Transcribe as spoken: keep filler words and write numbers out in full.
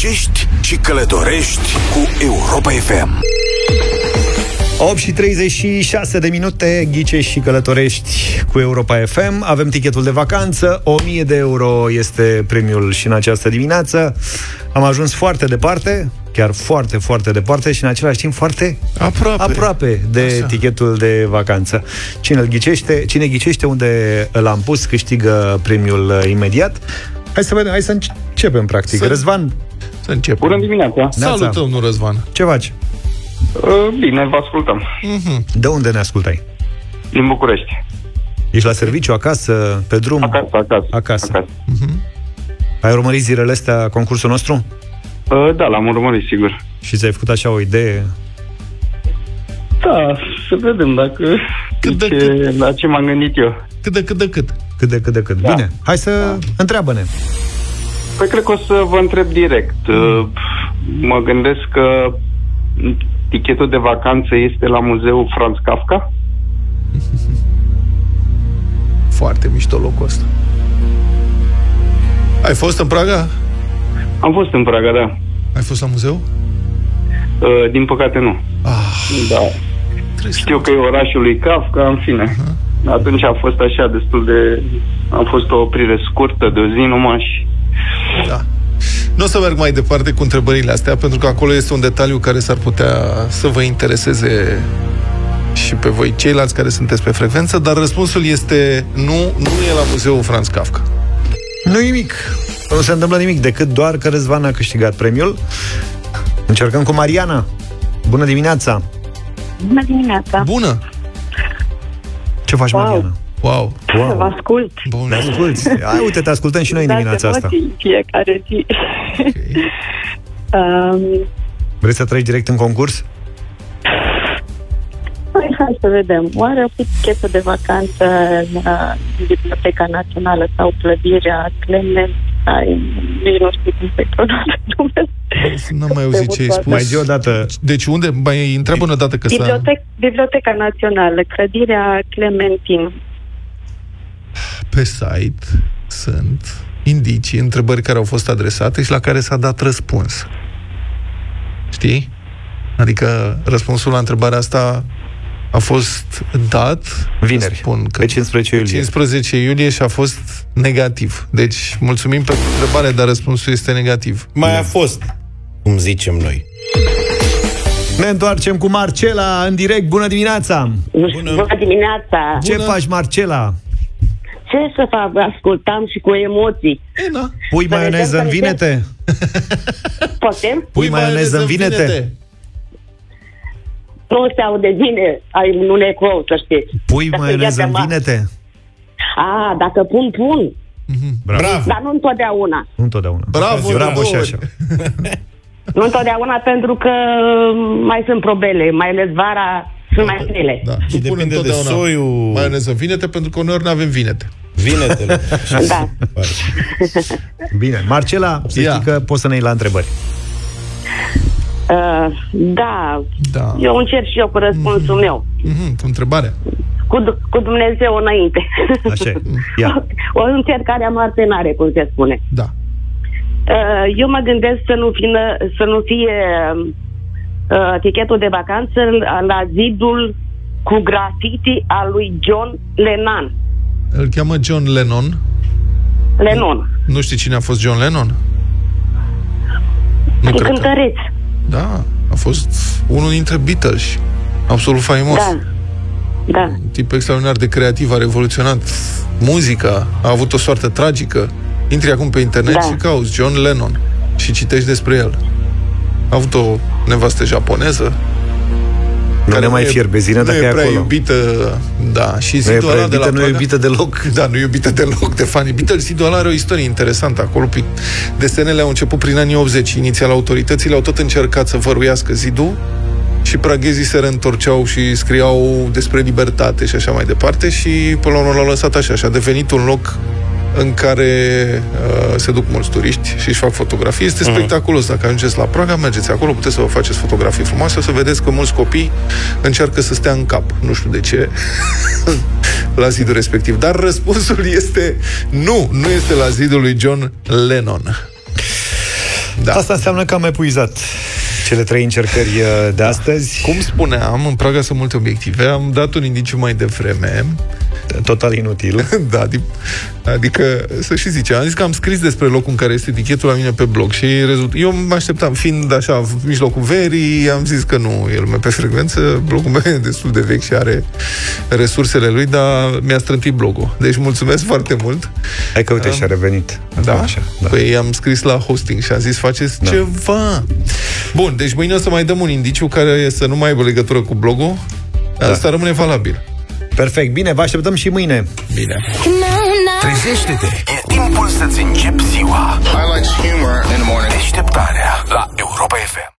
Ghicești și călătorești cu Europa F M. opt și treizeci și șase de minute, ghicești și călătorești cu Europa F M. Avem tichetul de vacanță, o mie de euro este premiul și în această dimineață. Am ajuns foarte departe, chiar foarte, foarte departe și în același timp foarte aproape, aproape de Așa. tichetul de vacanță. Cine îl ghicește, cine ghicește unde l-am pus, câștigă premiul imediat. Hai să vedem, hai să începem practic. Să... Răzvan, să începem. Bună dimineața. Salutăm, nu Răzvan. Ce faci? Bine, vă ascultăm. Mm-hmm. De unde ne ascultai? Din București. Ești la serviciu, acasă, pe drum? Acasă, acasă. Acasă. acasă. Mm-hmm. Ai urmărit zilele astea concursul nostru? Da, l-am urmărit, sigur. Și ți-ai făcut așa o idee? Da, să vedem dacă cât de ce, cât. La ce m-am gândit eu. Cât de cât de cât. Cât de cât de cât. Da. Bine, hai să da. întreabă-ne. Păi cred că o să vă întreb direct. Mm. Mă gândesc că tichetul de vacanță este la muzeul Franz Kafka? Foarte mișto locul ăsta. Ai fost în Praga? Am fost în Praga, da. Ai fost la muzeu? Uh, din păcate nu. Ah, da. Știu că e orașul lui Kafka, în fine. Uh-huh. Atunci a fost așa destul de... A fost o oprire scurtă de o zi numai și... Da. Nu o să merg mai departe cu întrebările astea, pentru că acolo este un detaliu care s-ar putea să vă intereseze și pe voi ceilalți care sunteți pe frecvență, dar răspunsul este nu, nu e la muzeul Franz Kafka. Nu nimic. Nu se întâmplă nimic, decât doar că Răzvan a câștigat premiul. Încercăm cu Mariana. Bună dimineața! Bună dimineața! Bună! Ce faci, wow. Mariana? Wow! wow. Vă ascult! Bun. Te asculți? Hai, uite, te ascultăm și noi în dimineața asta. Fiecare zi. Okay. um, Vrei să treci direct în concurs? Hai, hai să vedem. Oare o fi tichetul de vacanță în uh, Biblioteca Națională sau clădirea Clement? Nici nu știu cum se pronunță. N-am mai auzit ce ai spus. Mai zi o dată. Deci unde? Mai întreabă o dată că Bibliotec, s-a... Biblioteca Națională, clădirea Clementin. Pe site sunt indicii, întrebări care au fost adresate și la care s-a dat răspuns. Știi? Adică răspunsul la întrebarea asta a fost dat vineri, spun că pe cincisprezece iulie. cincisprezece iulie și a fost negativ. Deci, mulțumim pentru întrebare, dar răspunsul este negativ. Mai a fost, cum zicem noi. Ne întoarcem cu Marcela în direct. Bună dimineața! Bună, Bună dimineața! Ce Bună. faci, Marcela? Ce să fac? Ascultam și cu emoții. E, na. Pui maioneză în vinete? Potem? Pui maioneză în vinete? Nu se aude bine, ai un ecou, să știi. Pui maioneză în vinete? A, dacă pun, pun. Mm-hmm. Bravo. Dar nu întotdeauna. Nu întotdeauna. Bravo, bravo și așa. Nu întotdeauna, pentru că mai sunt probele, mai ales vara sunt mai grele. Da. Și depinde de soiul. Maioneză în vinete, pentru că uneori nu avem vinete. Vinetele. Da. Bine. Marcela, să știi că poți să ne iei la întrebări. Uh, da. da. Eu încerc și eu cu răspunsul mm-hmm. meu. Mm-hmm. Cu întrebarea. Cu, cu Dumnezeu înainte. Așa. Ia. O încercare martenare, cum se spune. Da. Uh, eu mă gândesc să nu, fină, să nu fie uh, tichetul de vacanță la zidul cu grafiti al lui John Lennon. Îl cheamă John Lennon. Lennon. Nu, nu știi cine a fost John Lennon? Nu e cred cântăreț. Că... Da, a fost unul dintre Beatles. Absolut faimos. Da. Da. Un tip extraordinar de creativ, a revoluționat muzica, a avut o soartă tragică. Intri acum pe internet da. și cauți John Lennon și citești despre el. A avut o nevastă japoneză nu care ne mai fier benzină dacă e acolo. Iubită, da, și zidul ăla iubită, de la nu e iubită deloc. Da, nu e iubită deloc de fanii Beatles. Zidul ăla are o istorie interesantă acolo. Desenele au început prin anii optzeci. Inițial autoritățile au tot încercat să văruiască zidul și praghezii se reîntorceau și scriau despre libertate și așa mai departe și până la urmă l-au lăsat așa și a devenit un loc în care uh, se duc mulți turiști și își fac fotografii. Este spectaculos. Dacă ajungeți la Praga, mergeți acolo, puteți să vă faceți fotografii frumoase, o să vedeți că mulți copii încearcă să stea în cap. Nu știu de ce la zidul respectiv. Dar răspunsul este nu, nu este la zidul lui John Lennon. Da. Asta înseamnă că am epuizat cele trei încercări de astăzi. Cum spuneam, în Praga sunt multe obiective. Am dat un indiciu mai devreme. Total inutil. Da, adică, să și zice, am zis că am scris despre locul în care este tichetul la mine pe blog și rezult... eu mă așteptam, fiind așa, mijlocul verii, am zis că nu e lumea pe frecvență, blogul meu e destul de vechi și are resursele lui, dar mi-a strântit blogul. Deci mulțumesc foarte mult. Hai că uite, um, și-a revenit. Da? Așa, da? Păi am scris la hosting și am zis, faceți da. ceva. Bun, deci mâine o să mai dăm un indiciu care să nu mai aibă legătură cu blogul. Da. Asta rămâne valabil. Perfect, bine, vă așteptăm și mâine. Bine. Trezește-te, e timpul să-ți începi ziua. I like humor in the morning. Deșteptarea la Europa F M.